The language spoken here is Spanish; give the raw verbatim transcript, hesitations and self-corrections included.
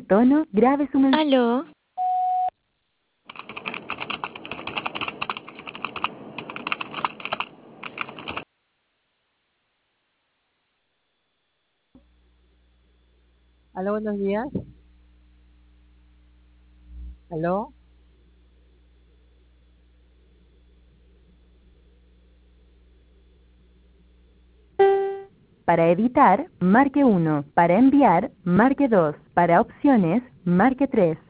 tono, grabe su mensaje. ¿Aló? Aló, buenos días. Aló. Para editar, marque uno. Para enviar, marque dos. Para opciones, marque tres.